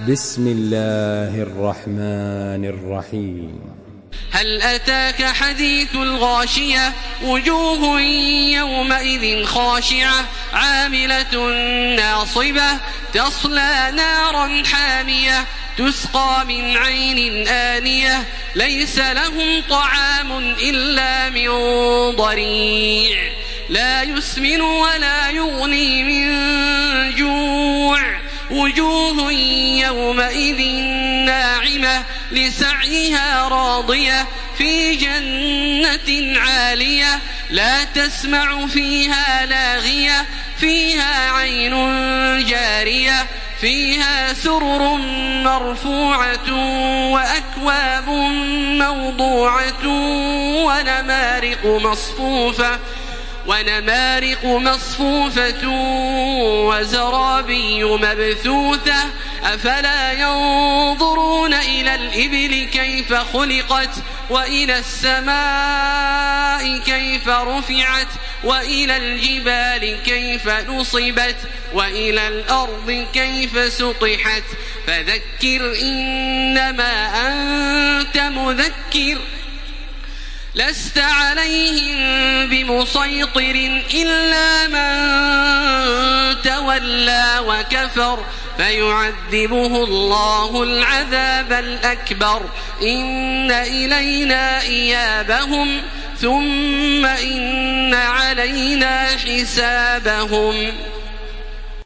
بسم الله الرحمن الرحيم. هل أتاك حديث الغاشية وجوه يومئذ خاشعة عاملة ناصبة تصلى نارا حامية تسقى من عين آنية ليس لهم طعام إلا من ضريع لا يسمن ولا يغني من جوع وجوه يومئذ ناعمة لسعيها راضية في جنة عالية لا تسمع فيها لاغية فيها عين جارية فيها سرر مرفوعة وأكواب موضوعة ونمارق مصفوفة وزرابي مبثوثة أفلا ينظرون إلى الإبل كيف خلقت وإلى السماء كيف رفعت وإلى الجبال كيف نصبت وإلى الأرض كيف سطحت فذكر إنما أنت مذكر لست عليهم بمسيطر إلا من تولى وكفر فيعذبه الله العذاب الأكبر إن إلينا إيابهم ثم إن علينا حسابهم.